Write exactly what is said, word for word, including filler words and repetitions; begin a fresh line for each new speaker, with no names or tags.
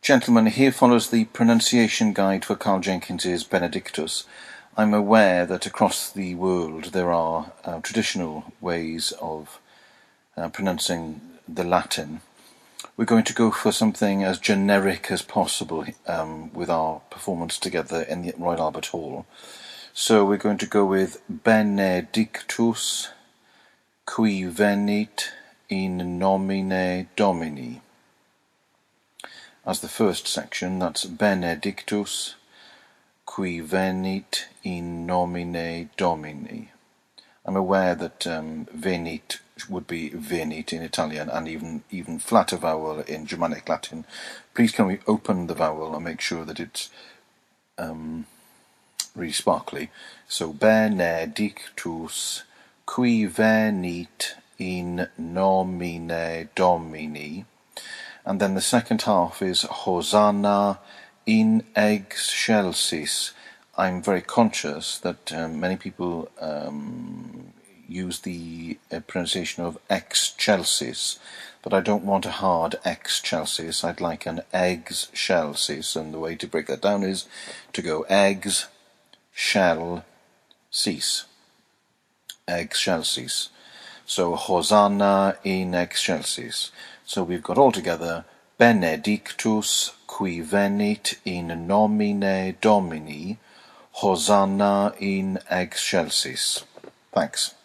Gentlemen, here follows the pronunciation guide for Carl Jenkins's Benedictus. I'm aware that across the world there are uh, traditional ways of uh, pronouncing the Latin. We're going to go for something as generic as possible um, with our performance together in the Royal Albert Hall. So we're going to go with Benedictus qui venit in nomine Domini. As the first section, that's Benedictus qui venit in nomine Domini. I'm aware that um, venit would be venit in Italian and even even flatter vowel in Germanic Latin. Please can we open the vowel and make sure that it's um, really sparkly. So Benedictus qui venit in nomine Domini. And then the second half is Hosanna in excelsis. I'm very conscious that um, many people um, use the uh, pronunciation of excelsis, but I don't want a hard excelsis. I'd like an excelsis, and the way to break that down is to go eggs, shall, cease. Excelsis. So Hosanna in excelsis. So we've got all together Benedictus qui venit in nomine Domini, Hosanna in excelsis. Thanks.